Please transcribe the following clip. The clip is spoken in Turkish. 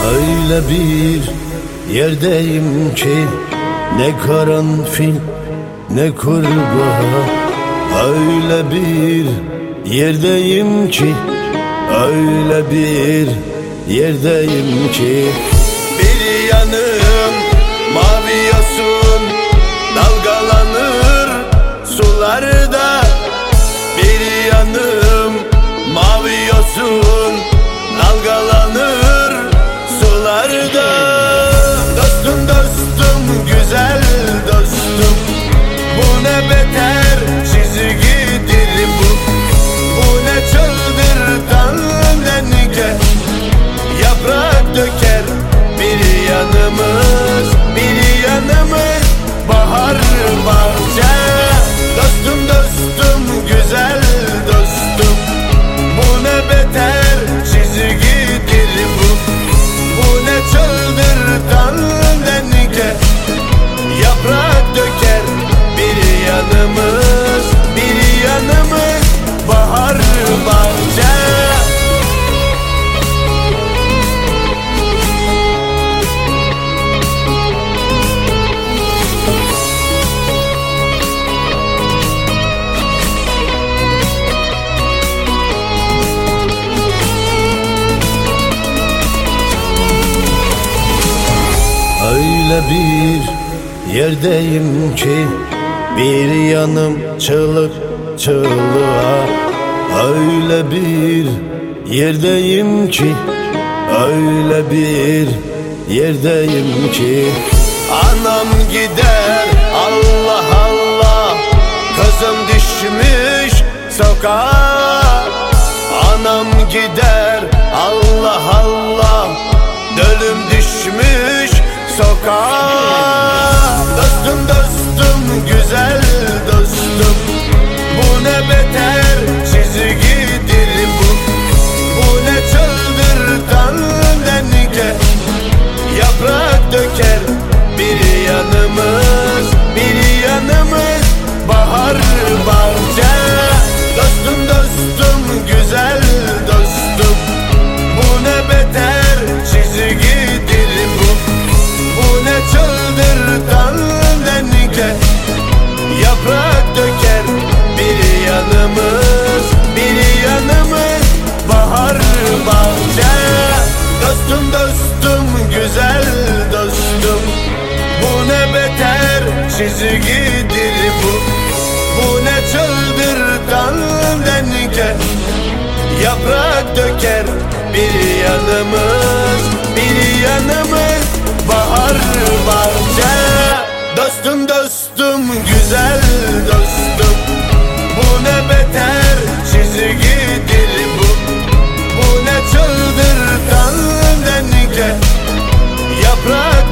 Öyle bir yerdeyim ki ne karanfil ne kurbağa. Öyle bir yerdeyim ki, öyle bir yerdeyim ki, bir yanım mavi yosun dalgalanır sularda. Bir yanım mavi yosun dalgalanır sularda. Dostum dostum güzel dostum, bu ne beter çizgidir bu. Bu ne çıldırtan denge, yaprak döker bir yanımız, bir yanımız bahar bahçe. Dostum dostum güzel dostum, bu ne beter çizgidir bu. Bu ne çıldırtan denge, yaprak döker bir yanımız, bir yanımız bahar bahçe. Öyle bir yerdeyim ki bir yanım çığlık çığlığa. Öyle bir yerdeyim ki, öyle bir yerdeyim ki, anam gider Allah Allah, kızım düşmüş sokağa. Anam gider Allah Allah, dölüm düşmüş sokağa. Dostum dostum güzel dostum, bu ne beter çizgidir bu. Bu ne çıldırtan denge, yaprak döker bir yanımız, bir yanımız bahar bahçe. Dostum dostum güzel dostum, bu ne beter çizgidir bu. Bu ne çıldırtan denge, yaprak döker bir yanımız, bir yanımız bahar bahçe. Dostum dostum güzel dostum, bu ne beter çizgidir bu. Bu ne çıldırtan denge, yaprak döker bir yanımız, bir yanımız bahar bahçe. Dostum dostum güzel dostum, bu ne beter çizgidir bu. Bu ne çıldırtan denge, yaprak